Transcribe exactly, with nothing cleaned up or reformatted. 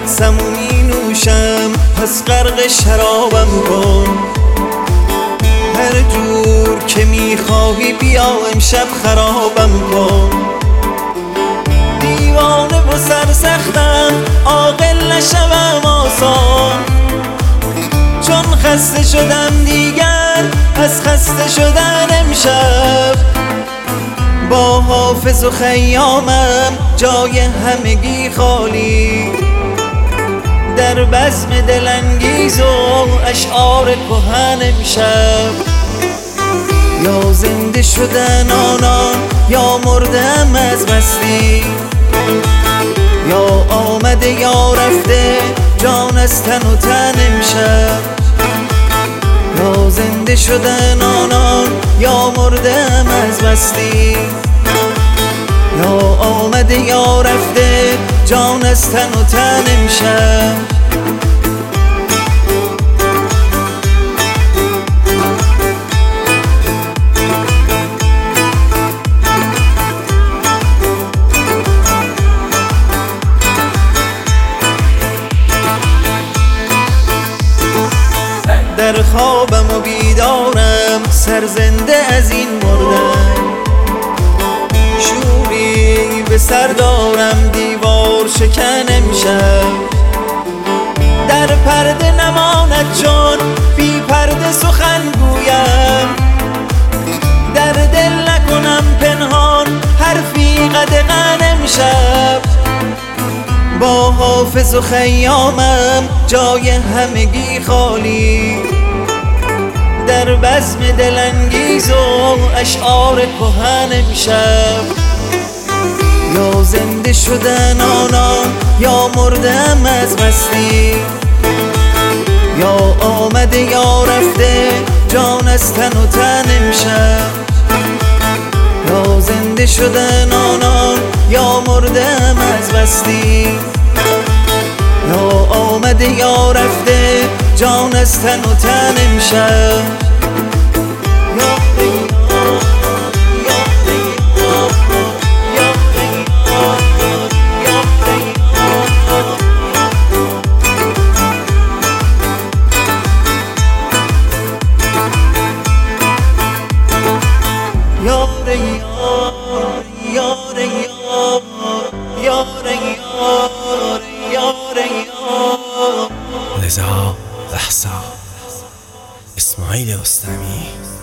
سمومی نوشم پس غرق شرابم کن. هر جور که میخواهی بیا امشب خرابم کن. دیوانه و سرسختم عاقل نشوم آسان، چون خسته شدم دیگر از خسته شدن امشب. با حافظ و خیامم جای همگی خالی، در بزم دلانگیز و اشعار کهن امشب. یا زنده شدن آنان یا مردم از مستی، یا آمده یا رفته جان از تن و تن امشب. یا زنده شدن آنان یا مردم از مستی، یا آمده یا رفته جان از تن و تن امشب. در خوابم و بیدارم سرزنده از این مردن، شوری به سر دارم دیوار شکن امشب. در پرده نماند چون بی پرده سخن گویم، در دل نکنم پنهان حرفی قدغن امشب. با حافظ و خیامم جای همگی خالی، در بزم دلانگیز و اشعار کهن امشب. یا زنده شدن آنان یا مردم از مستی، یا آمده یا رفته جان از تن و تن امشب. یا زنده شدن آنان یا مردم از مستی، یا آمده یا رفته جان از تن و تن امشب. رضا رحصا اسماعیل رستمی.